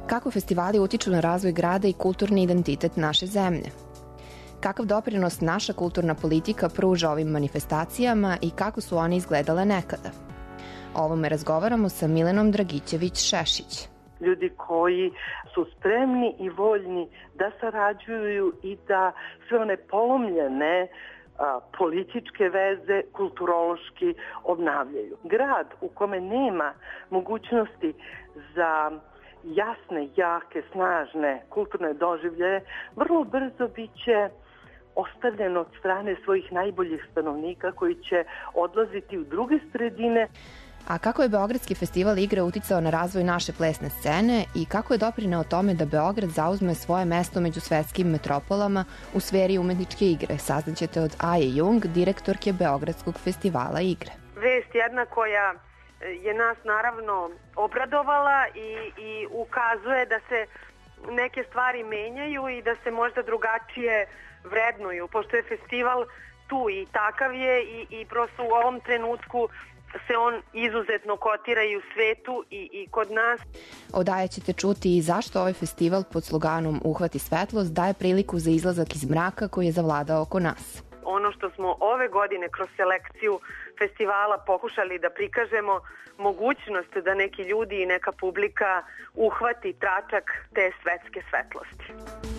Kako festivali utiču na razvoj grada i kulturni identitet naše zemlje? Kakav doprinos naša kulturna politika pruža ovim manifestacijama i kako su one izgledale nekada? O ovome razgovaramo sa Milenom Dragićević-Šešić. Ljudi koji su spremni i voljni da sarađuju i da sve one polomljene političke veze kulturološki obnavljaju. Grad u kome nema mogućnosti za jasne, jake, snažne kulturne doživljaje vrlo brzo biće ostavljen od strane svojih najboljih stanovnika koji će odlaziti u druge sredine. A kako je Beogradski festival igre uticao na razvoj naše plesne scene i kako je doprineo tome da Beograd zauzme svoje mesto među svetskim metropolama u sferi umetničke igre? Saznaćete od Aje Jung, direktorke Beogradskog festivala igre. Vest jedna koja je nas naravno obradovala i ukazuje da se neke stvari menjaju i da se možda drugačije vrednuju, pošto je festival tu i takav je i prosto u ovom trenutku se on izuzetno kotira i u svetu i kod nas. Od Aje ćete čuti i zašto ovaj festival pod sloganom Uhvati svetlost daje priliku za izlazak iz mraka koji je zavladao oko nas. Ono što smo ove godine kroz selekciju festivala pokušali da prikažemo, mogućnost da neki ljudi i neka publika uhvati tračak te svetske svetlosti.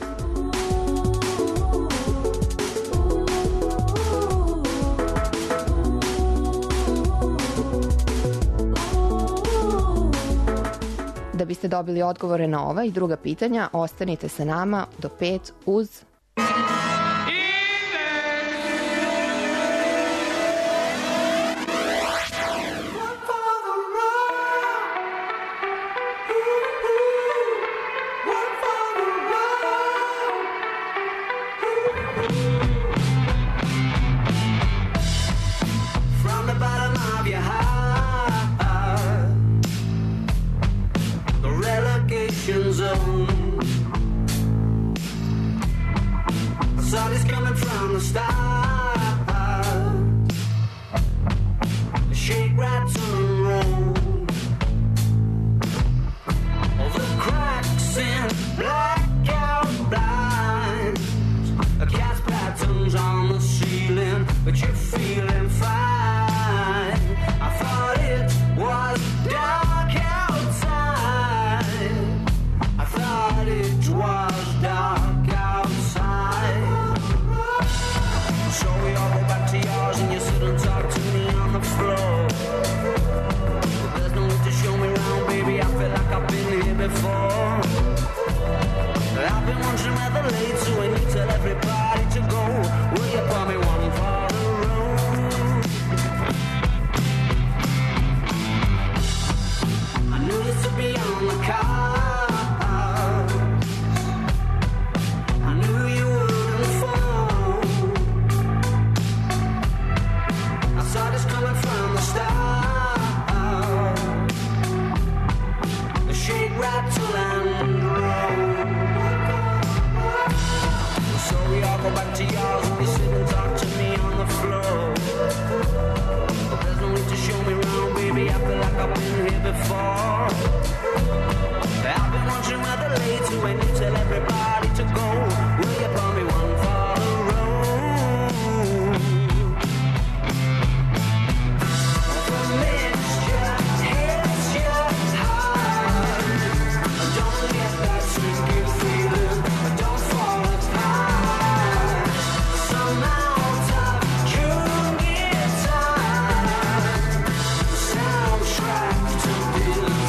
Da biste dobili odgovore na ova i druga pitanja, ostanite sa nama do 5 uz... Soundtrack to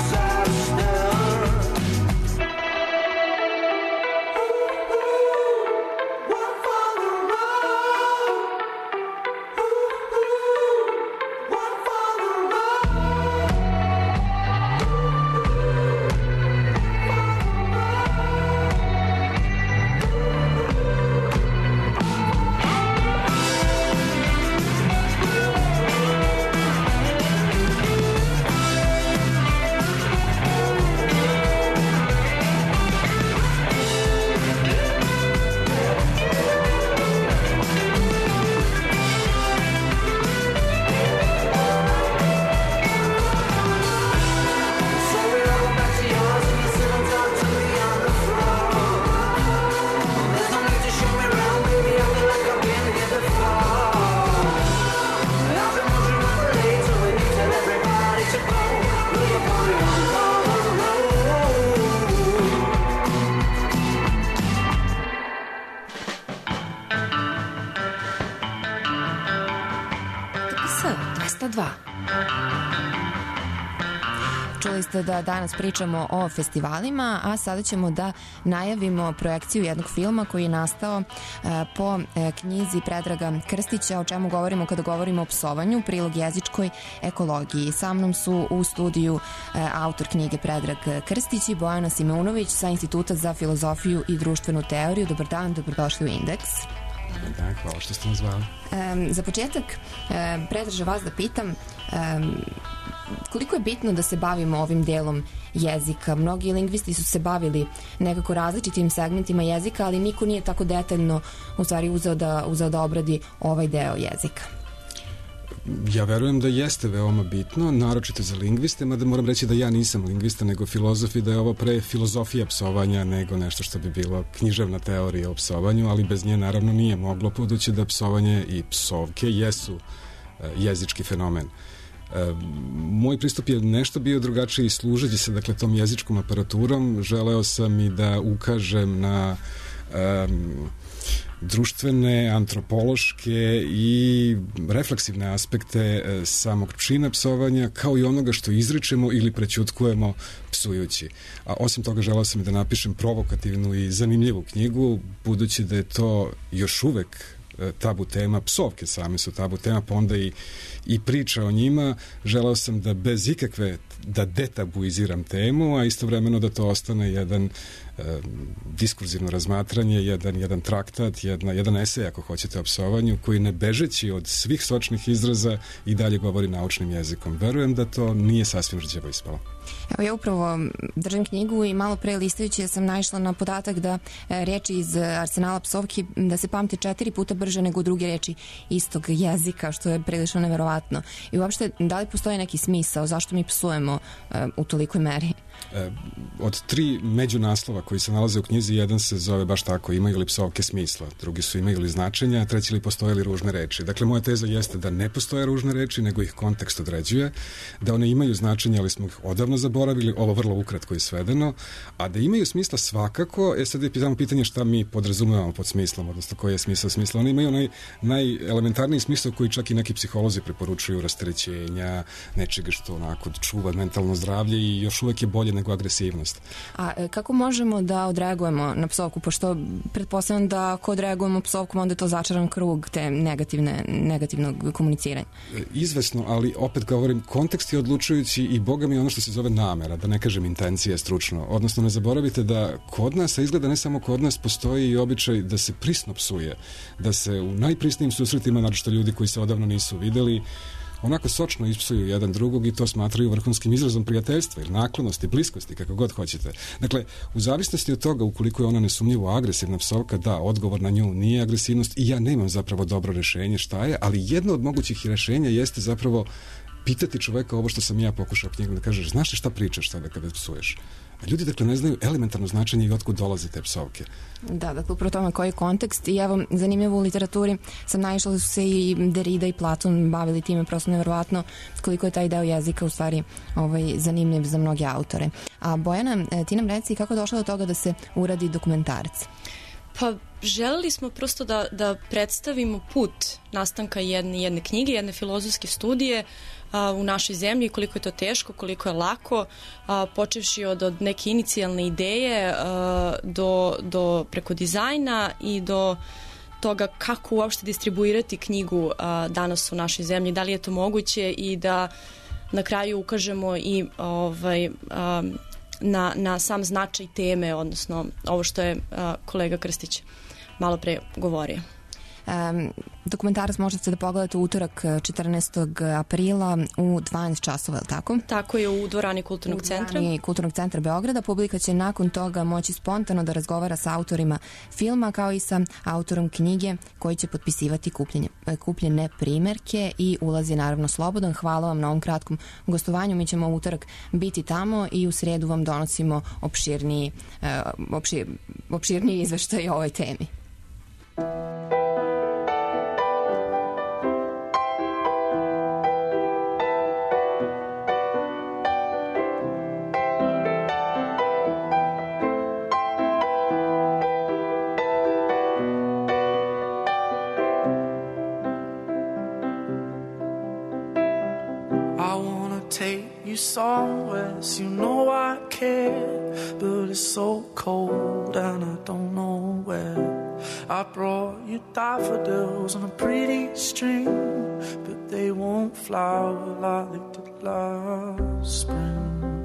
Čuli ste da danas pričamo o festivalima, a sada ćemo da najavimo projekciju jednog filma koji je nastao po knjizi Predraga Krstića, o čemu govorimo kada govorimo o psovanju, prilog jezičkoj ekologiji. Sa mnom su u studiju autor knjige Predrag Krstić i Bojana Simeunović sa Instituta za filozofiju i društvenu teoriju. Dobar dan, dobrodošli u Indeks. Da, hvala što ste nas zvali. Za početak, Predraže, vas da pitam, koliko je bitno da se bavimo ovim delom jezika? Mnogi lingvisti su se bavili nekako različitim segmentima jezika, ali niko nije tako detaljno u stvari uzeo da obradi ovaj deo jezika. Ja verujem da jeste veoma bitno, naročito za lingviste, mada moram reći da ja nisam lingvista, nego filozof i da je ovo pre filozofija psovanja nego nešto što bi bilo književna teorija o psovanju, ali bez nje naravno nije moglo, budući da psovanje i psovke jesu jezički fenomen. Moj pristup je nešto bio drugačiji, služeći se dakle tom jezičkom aparaturom. Želeo sam i da ukažem na društvene, antropološke i refleksivne aspekte samog čina psovanja, kao i onoga što izričemo ili prećutkujemo psujući. A osim toga želeo sam i da napišem provokativnu i zanimljivu knjigu, budući da je to još uvek tabu tema, psovke same su tabu tema, pa onda i priča o njima. Želeo sam da bez ikakve, da detabuiziram temu, a istovremeno da to ostane jedan diskurzivno razmatranje, jedan traktat, jedan esej, ako hoćete, o psovanju, koji ne bežeći od svih sočnih izraza i dalje govori naučnim jezikom. Verujem da to nije sasvim rđevo ispalo. Evo, ja upravo držim knjigu i malo pre listajući sam naišla na podatak da reči iz arsenala psovki da se pamte 4 puta brže nego druge reči istog jezika, što je prilično neverovatno. I uopšte, da li postoji neki smisao? Zašto mi psujemo u tolikoj meri? Od 3 međunaslova koji se nalaze u knjizi, jedan se zove baš tako, imaju li psovke smisla, drugi su imaju li značenja, treći li postoje li ružne reči. Dakle, moja teza jeste da ne postoje ružne reči, nego ih kontekst određuje, da one imaju značenja, ali smo ih odavno zaboravili, ovo vrlo ukratko i svedeno, a da imaju smisla svakako. Sad je pitanje šta mi podrazumevamo pod smislom, odnosno koji je smisao smisla. One imaju najelementarniji smisao koji čak i neki psiholozi preporučuju, rasterećenja, nečega što onako čuva mentalno zdravlje i još uvek je bolje nego agresivnost. A kako možemo da odreagujemo na psovku, pošto pretpostavljam da ako odreagujemo psovkom, onda je to začaran krug te negativnog komuniciranja? Izvesno, ali opet govorim, kontekst je odlučujući i boga mi ono što se zove namera, da ne kažem intencija stručno. Odnosno, ne zaboravite da kod nas, a izgleda ne samo kod nas, postoji i običaj da se prisno psuje, da se u najprisnijim susretima, naročito ljudi koji se odavno nisu videli, onako sočno ispsuju jedan drugog i to smatraju vrhunskim izrazom prijateljstva ili naklonosti, bliskosti, kako god hoćete. Dakle, u zavisnosti od toga, ukoliko je ona nesumnjivo agresivna psovka, da, odgovor na nju nije agresivnost i ja nemam zapravo dobro rešenje šta je, ali jedno od mogućih rešenja jeste zapravo pitati čoveka ovo što sam ja pokušao knjigom da kažeš, znaš li šta pričaš tada kada psuješ? A ljudi, dakle, ne znaju elementarno značenje i otkud dolaze te psovke. Da, dakle, upravo tome koji je kontekst. I evo, zanimljivo u literaturi sam naišla da su se i Derrida i Platon bavili time, prosto neverovatno koliko je taj deo jezika u stvari zanimljiv za mnoge autore. A Bojana, ti nam reci kako je došlo do toga da se uradi dokumentarac? Pa, želeli smo prosto da predstavimo put nastanka jedne knjige, jedne filozofske studije u našoj zemlji, koliko je to teško, koliko je lako, počevši od neke inicijalne ideje do preko dizajna i do toga kako uopšte distribuirati knjigu danas u našoj zemlji, da li je to moguće i da na kraju ukažemo i na sam značaj teme, odnosno ovo što je kolega Krstić malo pre govorio. Dokumentarac možete da pogledate u utorak 14. aprila u 12 časova, je li tako? Tako je, u dvorani Kulturnog centra. U dvorani Kulturnog centra Beograda. Publika će nakon toga moći spontano da razgovara sa autorima filma, kao i sa autorom knjige koji će potpisivati kupljene primerke i ulaz je naravno slobodan. Hvala vam na ovom kratkom gostovanju. Mi ćemo u utorak biti tamo i u sredu vam donosimo opširniji izveštaj o ovoj temi. somewhere, so you know I care, but it's so cold and I don't know where. I brought you daffodils on a pretty string, but they won't flower like they did last spring.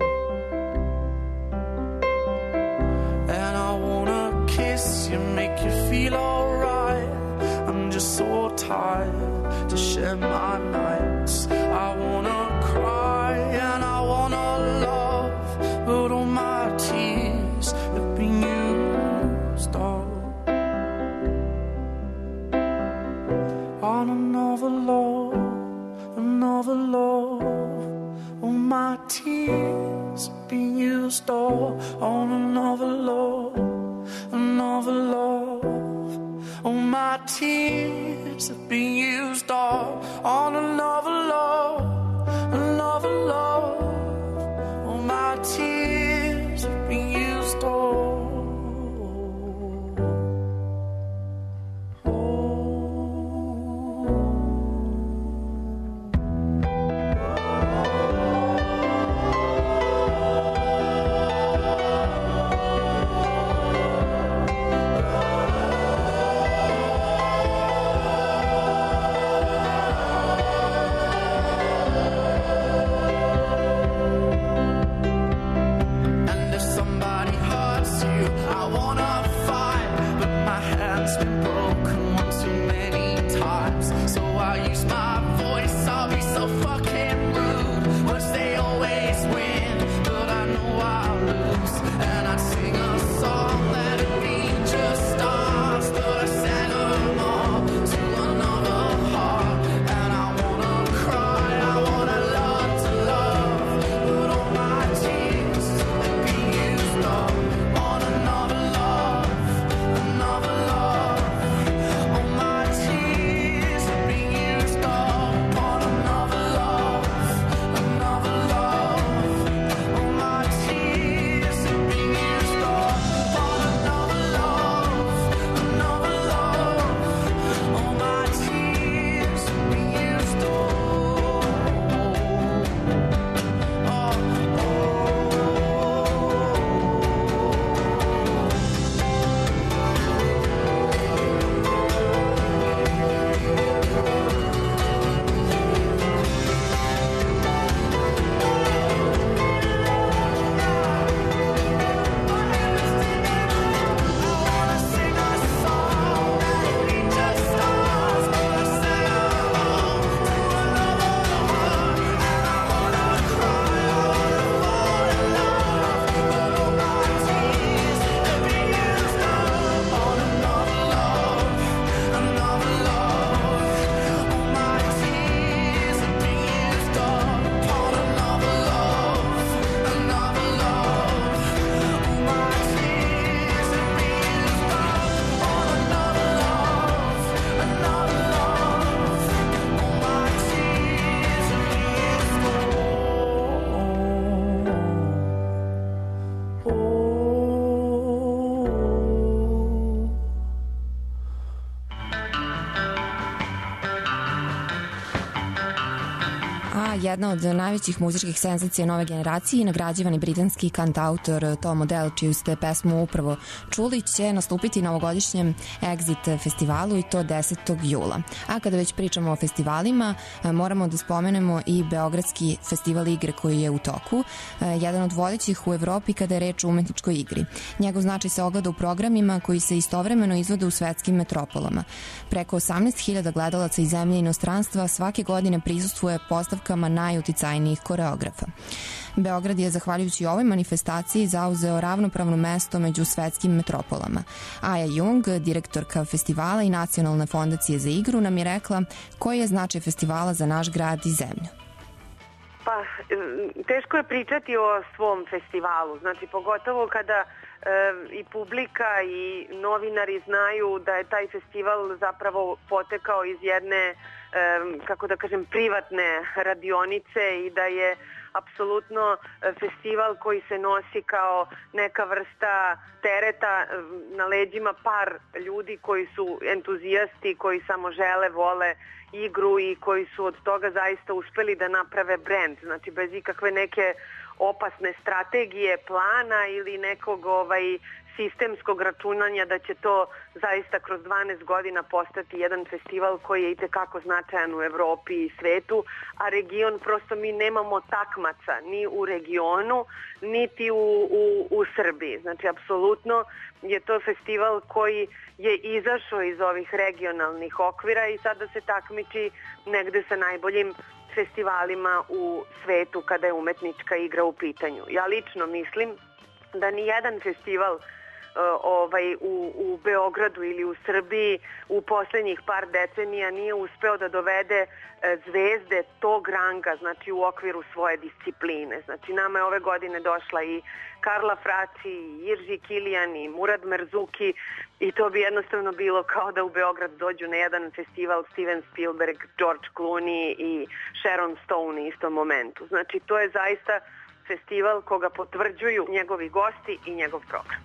And I wanna kiss you, make you feel alright. I'm just so tired to share my nights. I wanna cry and I wanna love, but all my tears have been used up on another love, another love. All my tears have been used up on another love, another love. All my tears have been used up on another love, another love. All my tears have been used up. Jedna od najvećih muzičkih senzacija nove generacije i nagrađivani britanski kantautor Tom Odell, čiju ste pesmu upravo čuli, će nastupiti na ovogodišnjem Exit festivalu i to 10. jula. A kada već pričamo o festivalima, moramo da spomenemo i Beogradski festival igre koji je u toku, jedan od vodećih u Evropi kada je reč o umetničkoj igri. Njegov značaj se ogleda u programima koji se istovremeno izvode u svetskim metropolama. Preko 18.000 gledalaca iz zemlje i inostranstva svake godine prisustvuje postavkama najuticajnijih koreografa. Beograd je, zahvaljujući ovoj manifestaciji, zauzeo ravnopravno mesto među svetskim metropolama. Aja Jung, direktorka festivala i Nacionalne fondacije za igru, nam je rekla koji je značaj festivala za naš grad i zemlju. Pa, teško je pričati o svom festivalu, znači pogotovo kada i publika i novinari znaju da je taj festival zapravo potekao iz jedne, kako da kažem, privatne radionice i da je apsolutno festival koji se nosi kao neka vrsta tereta na leđima par ljudi koji su entuzijasti, koji samo žele, vole igru i koji su od toga zaista uspeli da naprave brend, znači bez ikakve neke opasne strategije, plana ili nekog sistemskog računanja da će to zaista kroz 12 godina postati jedan festival koji je itekako značajan u Evropi i svetu, a region, prosto mi nemamo takmaca ni u regionu, niti u Srbiji. Znači, apsolutno je to festival koji je izašao iz ovih regionalnih okvira i sada se takmiči negde sa najboljim festivalima u svetu kada je umetnička igra u pitanju. Ja lično mislim da ni jedan festival u Beogradu ili u Srbiji u poslednjih par decenija nije uspeo da dovede zvezde tog ranga, znači u okviru svoje discipline. Znači nama je ove godine došla i Karla Fraci, i Irži Kilijan, i Murad Merzuki i to bi jednostavno bilo kao da u Beograd dođu na jedan festival Steven Spielberg, George Clooney i Sharon Stone u istom momentu. Znači to je zaista festival koga potvrđuju njegovi gosti i njegov program.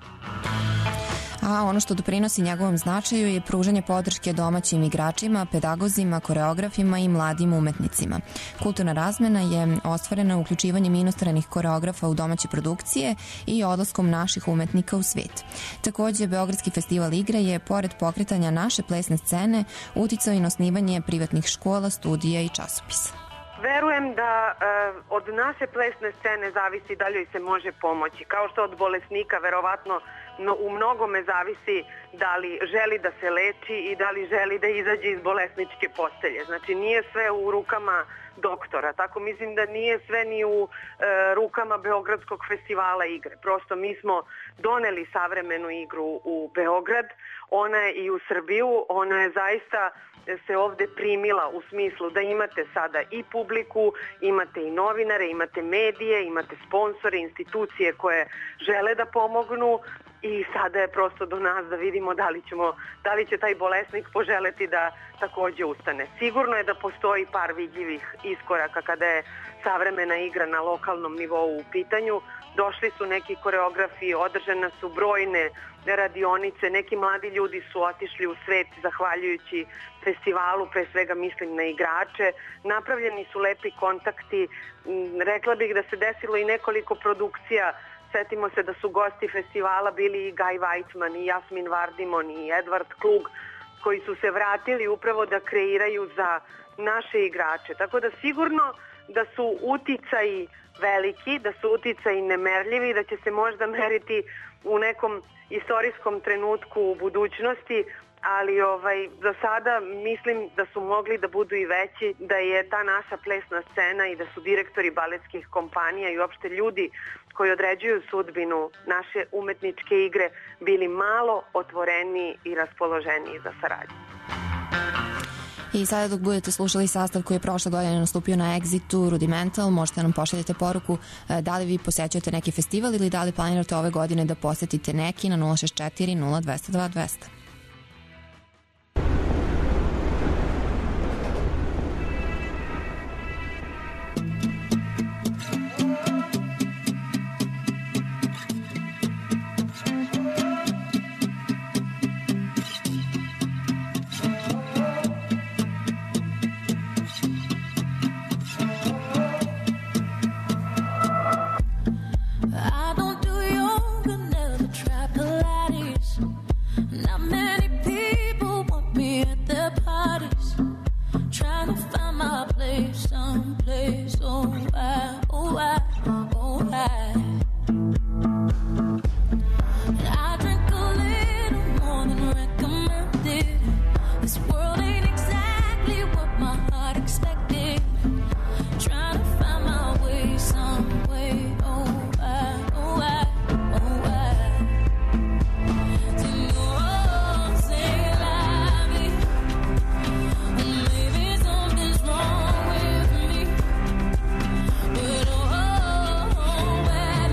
A ono što doprinosi njegovom značaju je pružanje podrške domaćim igračima, pedagozima, koreografima i mladim umetnicima. Kulturna razmena je ostvarena uključivanjem inostranih koreografa u domaće produkcije i odlaskom naših umetnika u svet. Takođe, Beogradski festival igre je, pored pokretanja naše plesne scene, uticao i na osnivanje privatnih škola, studija i časopisa. Verujem da od naše plesne scene zavisi da li joj se može pomoći. Kao što od bolesnika verovatno u mnogome zavisi da li želi da se leči i da li želi da izađe iz bolesničke postelje. Znači nije sve u rukama doktora. Tako mislim da nije sve ni u rukama Beogradskog festivala igre. Prosto mi smo doneli savremenu igru u Beograd, ona je i u Srbiju, ona je zaista se ovde primila u smislu da imate sada i publiku, imate i novinare, imate medije, imate sponsore, institucije koje žele da pomognu i sada je prosto do nas da vidimo da li će taj bolesnik poželeti da takođe ustane. Sigurno je da postoji par vidljivih iskoraka kada je savremena igra na lokalnom nivou u pitanju. Došli su neki koreografi, održane su brojne radionice, neki mladi ljudi su otišli u svet zahvaljujući festivalu, pre svega mislim na igrače, napravljeni su lepi kontakti, rekla bih da se desilo i nekoliko produkcija. Setimo se da su gosti festivala bili i Guy Weitman, i Jasmin Vardimon, i Edward Klug, koji su se vratili upravo da kreiraju za naše igrače. Tako da sigurno da su uticaji veliki, da su uticaji nemerljivi, da će se možda meriti u nekom istorijskom trenutku u budućnosti, ali za sada mislim da su mogli da budu i veći, da je ta naša plesna scena i da su direktori baletskih kompanija i uopšte ljudi koji određuju sudbinu naše umetničke igre bili malo otvoreniji i raspoloženiji za saradnju. I sada dok budete slušali sastav koji je prošle godine nastupio na Exitu, Rudimental, možete nam pošaljete poruku da li vi posećujete neki festival ili da li planirate ove godine da posetite neki na 064 0202 200. But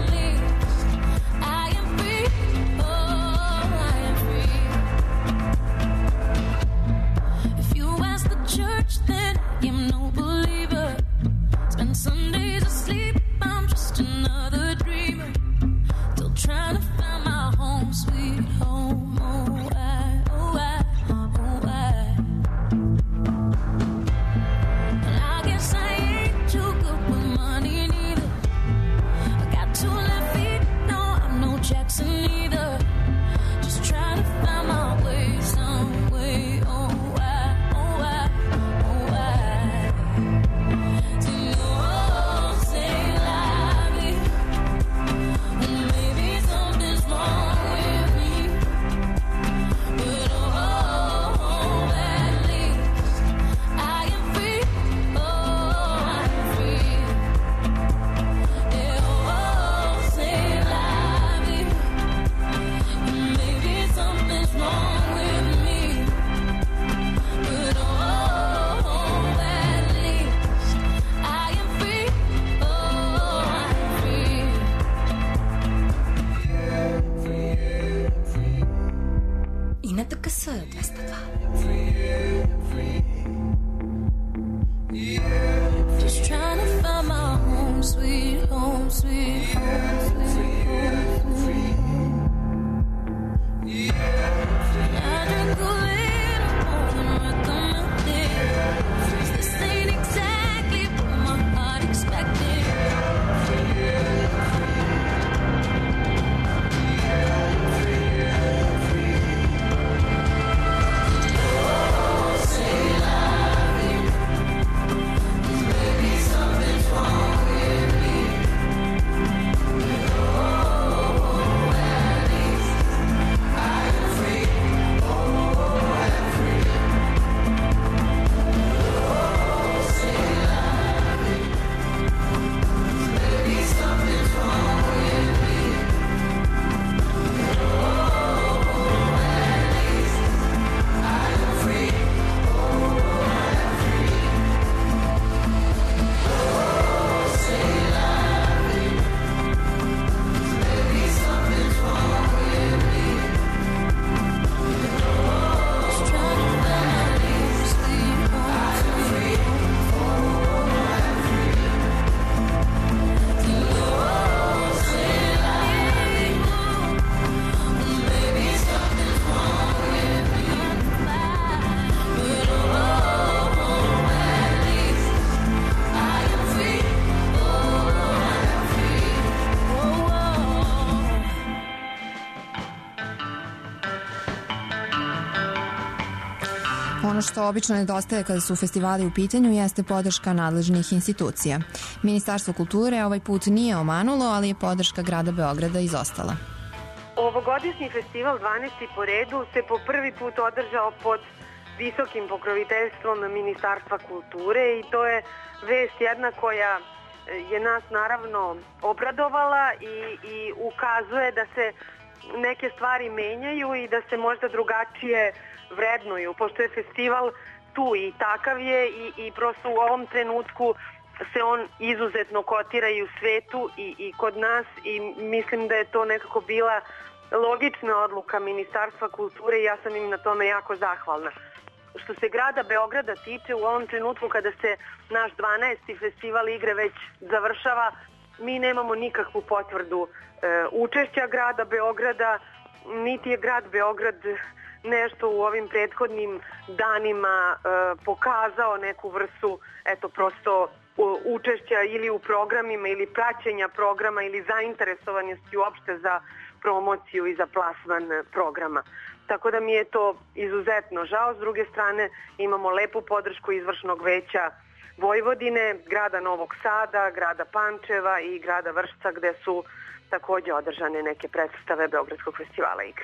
Ono što obično nedostaje kada su festivali u pitanju jeste podrška nadležnih institucija. Ministarstvo kulture ovaj put nije omanulo, ali je podrška grada Beograda izostala. Ovogodišnji festival 12. po redu se po prvi put održao pod visokim pokroviteljstvom Ministarstva kulture i to je vest jedna koja je nas naravno obradovala i ukazuje da se neke stvari menjaju i da se možda drugačije vrednuju, pošto je festival tu i takav je i prosto u ovom trenutku se on izuzetno kotira i u svetu i kod nas i mislim da je to nekako bila logična odluka Ministarstva kulture i ja sam im na tome jako zahvalna. Što se grada Beograda tiče, u ovom trenutku kada se naš 12. festival igre već završava, mi nemamo nikakvu potvrdu učešća grada Beograda, niti je grad Beograd nešto u ovim prethodnim danima pokazao neku vrstu, prosto učešća ili u programima ili praćenja programa ili zainteresovanosti uopšte za promociju i za plasman programa. Tako da mi je to izuzetno žao. S druge strane imamo lepu podršku izvršnog veća Vojvodine, grada Novog Sada, grada Pančeva i grada Vršca gde su takođe održane neke predstave Beogradskog festivala igre.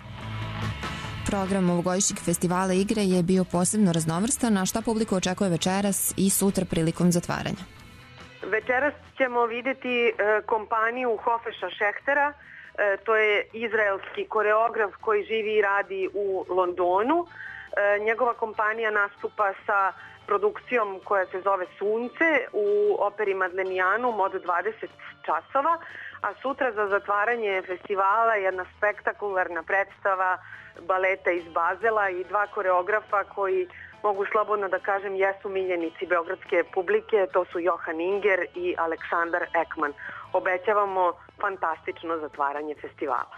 Program ovogodišnjeg festivala igre je bio posebno raznovrstan, a šta publiku očekuje večeras i sutra prilikom zatvaranja? Večeras ćemo videti kompaniju Hofeša Šehtera, to je izraelski koreograf koji živi i radi u Londonu. Njegova kompanija nastupa sa produkcijom koja se zove Sunce u operi Madlenijanum od 20 časova, a sutra za zatvaranje festivala jedna spektakularna predstava baleta iz Bazela i dva koreografa koji, mogu slobodno da kažem, jesu miljenici beogradske publike, to su Johan Inger i Aleksandar Ekman. Obećavamo fantastično zatvaranje festivala.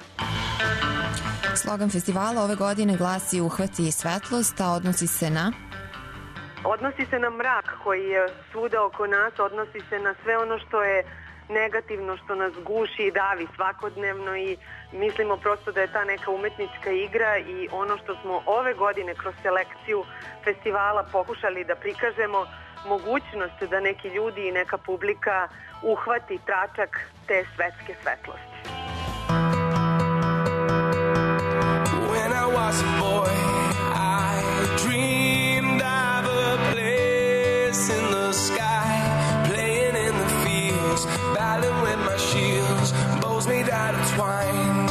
Slogan festivala ove godine glasi Uhvati svetlost, a odnosi se na? Odnosi se na mrak koji je svuda oko nas, odnosi se na sve ono što je negativno, što nas guši i davi svakodnevno i mislimo prosto da je ta neka umetnička igra i ono što smo ove godine kroz selekciju festivala pokušali da prikažemo, mogućnost da neki ljudi i neka publika uhvati tračak te svetske svetlosti. When I was a boy, I dreamed of a place in the sky, playing in the fields, battling with my shields, bows made out of twine.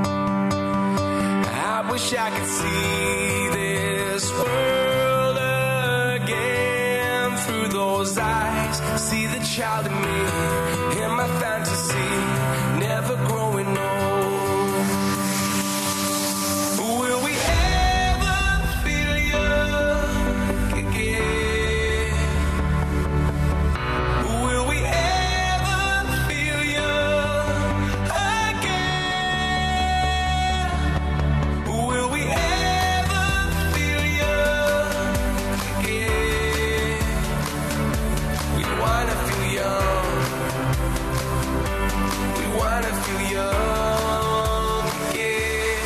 I wish I could see this world again through those eyes, see the child in me, in my fantasy, never growing old. Will we ever feel young again? Will we ever feel young again? Will we ever feel young again? We wanna feel young. We wanna feel young again.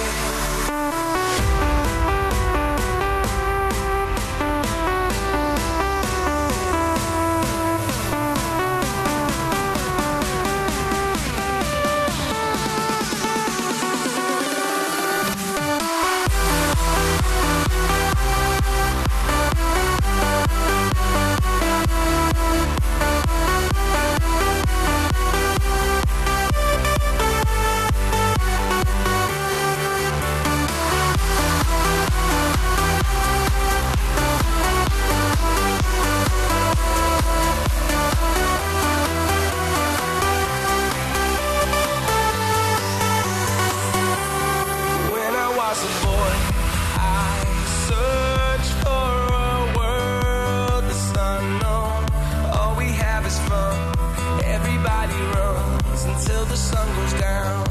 When I was a boy, I searched for a world that's unknown. All we have is fun. Everybody runs until the sun goes down.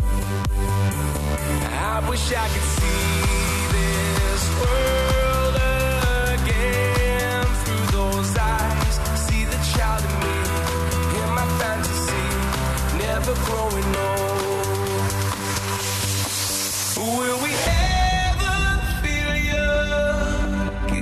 I wish I could see this world again through those eyes. See the child in me, in my fantasy, never growing old. Will we ever feel young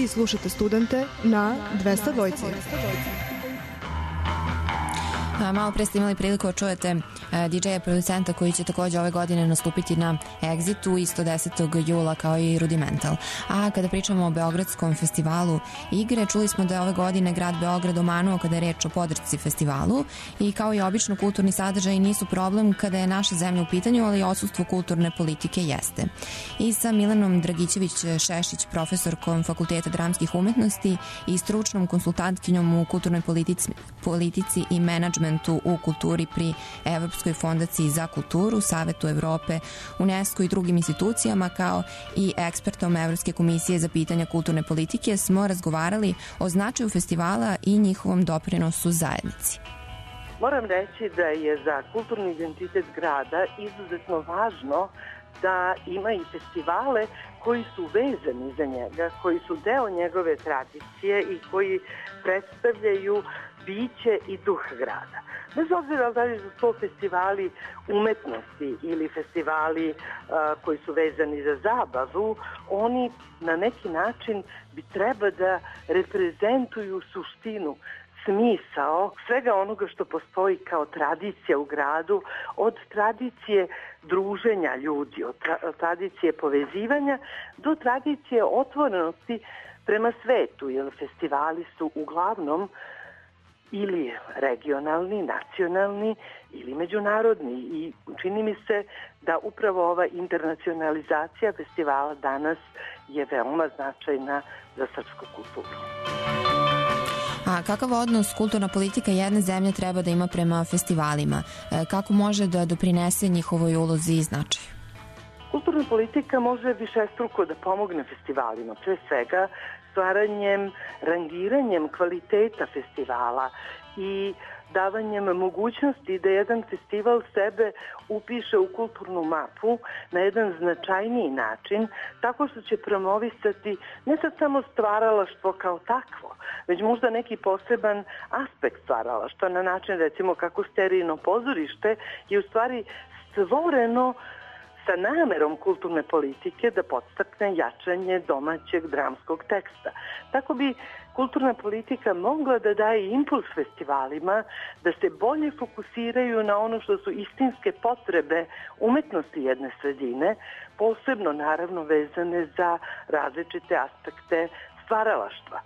Vi slušate Studente na 202. Malo pre ste imali priliku da čujete DJ-a producenta koji će takođe ove godine nastupiti na Exitu isto 10. jula kao i Rudimental. A kada pričamo o Beogradskom festivalu igre, čuli smo da je ove godine grad Beograd omanuo kada je reč o podršci festivalu i kao i obično kulturni sadržaj nisu problem kada je naša zemlja u pitanju, ali odsustvo kulturne politike jeste. I sa Milanom Dragićević-Šešić, profesorkom Fakulteta dramskih umetnosti i stručnom konsultantkinjom u kulturnoj politici i menadžmentu u kulturi pri Evropskoj fondaciji za kulturu, Savetu Evrope, UNESCO i drugim institucijama, kao i ekspertom Evropske komisije za pitanja kulturne politike, smo razgovarali o značaju festivala i njihovom doprinosu zajednici. Moram reći da je za kulturni identitet grada izuzetno važno da ima i festivale koji su vezani za njega, koji su deo njegove tradicije i koji predstavljaju biće i duh grada. Bez obzira da li su to festivali umetnosti ili festivali koji su vezani za zabavu, oni na neki način bi treba da reprezentuju suštinu, smisao svega onoga što postoji kao tradicija u gradu, od tradicije druženja ljudi, od tradicije povezivanja do tradicije otvorenosti prema svetu, jer festivali su uglavnom ili regionalni, nacionalni ili međunarodni i čini mi se da upravo ova internacionalizacija festivala danas je veoma značajna za srpsku kulturu. A kakav odnos kulturna politika jedne zemlje treba da ima prema festivalima? Kako može da doprinese njihovoj ulozi i značaju? Kulturna politika može višestruko da pomogne festivalima, pre svega stvaranjem, rangiranjem kvaliteta festivala i davanjem mogućnosti da jedan festival sebe upiše u kulturnu mapu na jedan značajniji način, tako što će promovisati ne sad samo stvaralaštvo kao takvo, već možda neki poseban aspekt stvaralaštva na način, recimo, kako Sterijino pozorište je u stvari stvoreno sa namerom kulturne politike da podstakne jačanje domaćeg dramskog teksta. Tako bi kulturna politika mogla da daje impuls festivalima da se bolje fokusiraju na ono što su istinske potrebe umetnosti jedne sredine, posebno naravno vezane za različite aspekte stvaralaštva.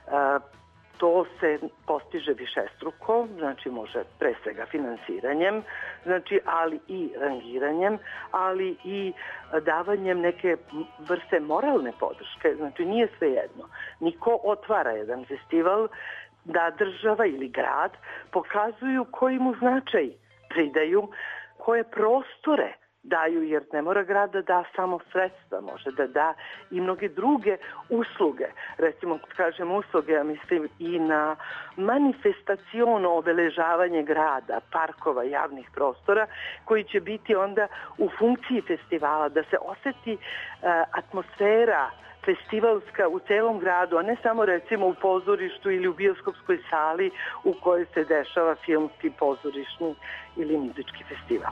To se postiže višestruko, znači može pre svega finansiranjem, znači ali i rangiranjem, ali i davanjem neke vrste moralne podrške, znači nije svejedno. Niko otvara jedan festival da država ili grad pokazuju koji mu značaj pridaju, koje prostore daju, jer ne mora grad da da samo sredstva, može da da i mnoge druge usluge. Recimo, kažem usluge, ja mislim i na manifestaciono obeležavanje grada, parkova, javnih prostora, koji će biti onda u funkciji festivala, da se oseti atmosfera festivalska u celom gradu, a ne samo recimo u pozorištu ili u bioskopskoj sali u kojoj se dešava filmski, pozorišni ili muzički festival.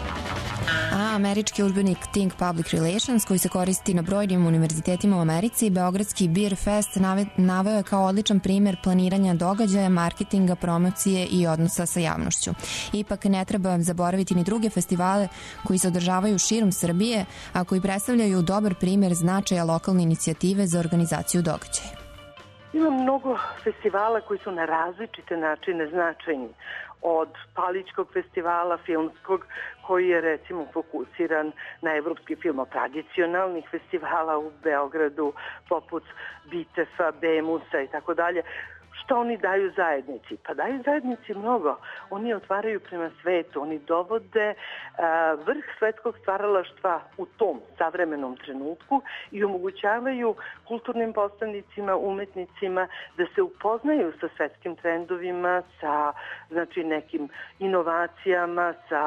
A američki udžbenik Think Public Relations, koji se koristi na brojnim univerzitetima u Americi, Beogradski Beer Fest naveo je kao odličan primer planiranja događaja, marketinga, promocije i odnosa sa javnošću. Ipak ne treba zaboraviti ni druge festivale koji se održavaju širom Srbije, a koji predstavljaju dobar primer značaja lokalne inicijative za organizaciju događaja. Ima mnogo festivala koji su na različite načine značajni. Od Palićkog festivala filmskog, koji je recimo fokusiran na evropski film, od tradicionalnih festivala u Beogradu, poput Bitefa, Bemusa i tako dalje. Što oni daju zajednici? Pa daju zajednici mnogo. Oni otvaraju prema svetu, oni dovode vrh svetskog stvaralaštva u tom savremenom trenutku i omogućavaju kulturnim poslanicima, umetnicima da se upoznaju sa svetskim trendovima, sa nekim inovacijama, sa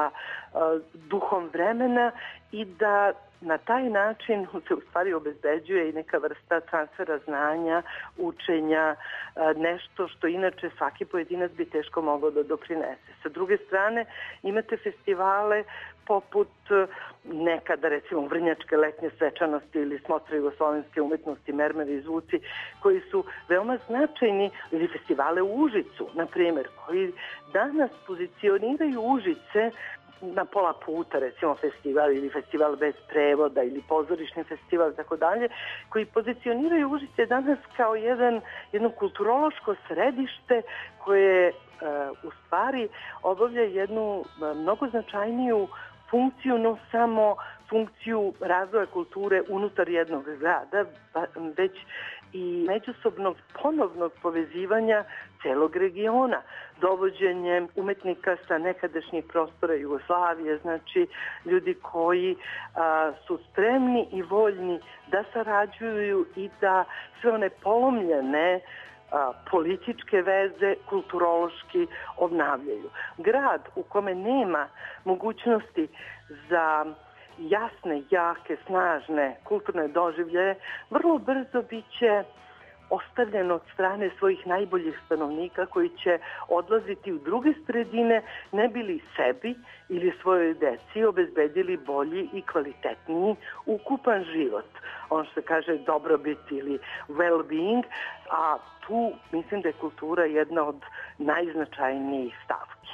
duhom vremena i da na taj način se u stvari obezbeđuje i neka vrsta transfera znanja, učenja, nešto što inače svaki pojedinac bi teško mogao da doprinese. Sa druge strane, imate festivale poput nekada, recimo, Vrnjačke letnje svečanosti ili Smotra jugoslovenske umetnosti, Mermeri i zvuci, koji su veoma značajni, ili festivale u Užicu, na primjer, koji danas pozicioniraju Užice na pola puta, recimo festival ili festival bez prevoda ili pozorišni festival, tako dalje, koji pozicioniraju Užice danas kao jedno kulturološko središte koje u stvari obavlja jednu mnogo značajniju funkciju, no samo funkciju razvoja kulture unutar jednog grada, već i međusobnog ponovnog povezivanja celog regiona, dovođenjem umetnika sa nekadašnjih prostora Jugoslavije, znači ljudi koji su spremni i voljni da sarađuju i da sve one polomljene političke veze kulturološki obnavljaju. Grad u kome nema mogućnosti za jasne, jake, snažne kulturne doživljaje, vrlo brzo biće ostavljeno od strane svojih najboljih stanovnika koji će odlaziti u druge sredine ne bili sebi ili svojoj deci obezbedili bolji i kvalitetniji ukupan život. Ono što se kaže dobrobit ili well-being, a tu mislim da je kultura jedna od najznačajnijih stavki.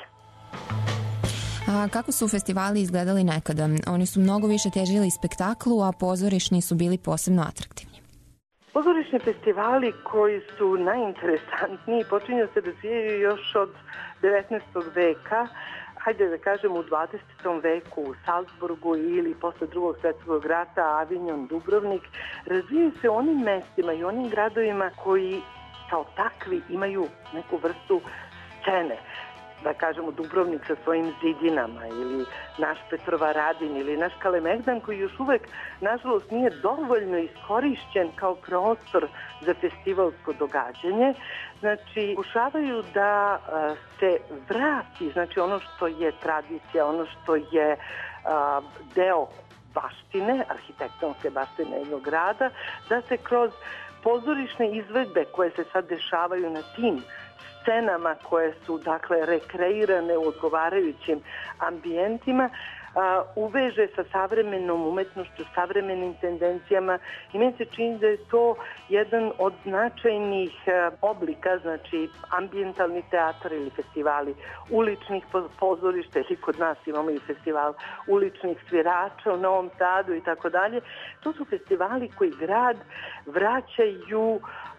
A kako su festivali izgledali nekada? Oni su mnogo više težili spektaklu, a pozorišni su bili posebno atraktivni. Pozorišni festivali koji su najinteresantniji počinju se razvijaju još od 19. veka, hajde da kažem u 20. veku u Salzburgu ili posle drugog svetskog rata Avignon, Dubrovnik. Razvijaju se u onim mestima i onim gradovima koji kao takvi imaju neku vrstu scene. Da kažemo Dubrovnik sa svojim zidinama ili naš Petrovaradin ili naš Kalemegdan koji još uvek nažalost nije dovoljno iskorišćen kao prostor za festivalsko događanje. Znači, pokušavaju da se vrati, znači ono što je tradicija, ono što je deo baštine, arhitektonske baštine jednog grada, da se kroz pozorišne izvedbe koje se sad dešavaju na tim scenama koje su, dakle, rekreirane u odgovarajućim ambijentima, uveže sa savremenom umetnošću, savremenim tendencijama i meni se čini da je to jedan od značajnih oblika, znači ambijentalni teatar ili festivali uličnih pozorišta, ili kod nas imamo i festival uličnih svirača u Novom Sadu i tako dalje. To su festivali koji grad vraćaju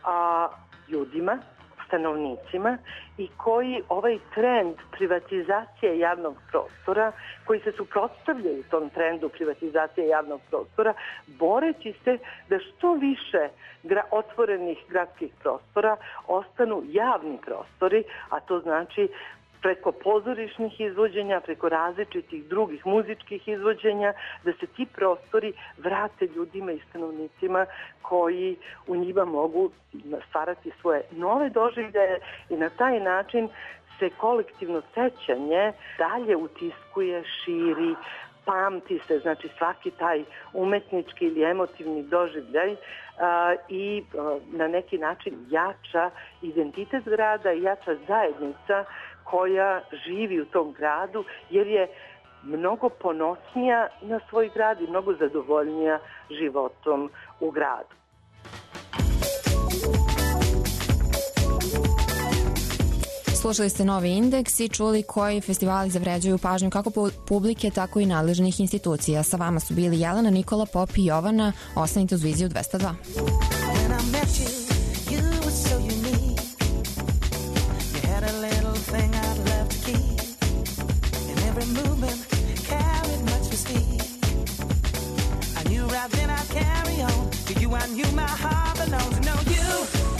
ljudima, stanovnicima i koji ovaj trend privatizacije javnog prostora, koji se suprotstavljaju tom trendu privatizacije javnog prostora, boreći se da što više otvorenih gradskih prostora ostanu javni prostori, a to znači preko pozorišnih izvođenja, preko različitih drugih muzičkih izvođenja, da se ti prostori vrate ljudima i stanovnicima koji u njima mogu stvarati svoje nove doživljaje i na taj način se kolektivno sećanje dalje utiskuje, širi, pamti se, znači svaki taj umetnički ili emotivni doživljaj i na neki način jača identitet grada i jača zajednica koja živi u tom gradu, jer je mnogo ponosnija na svoj grad i mnogo zadovoljnija životom u gradu. Slušali ste Novi indeks i čuli koji festivali zavređuju pažnju kako publike, tako i nadležnih institucija. Sa vama su bili Jelena, Nikola, Pop i Jovana. Ostanite uz Viziju 202. Then I carry on. To you I knew my heart belongs. No, you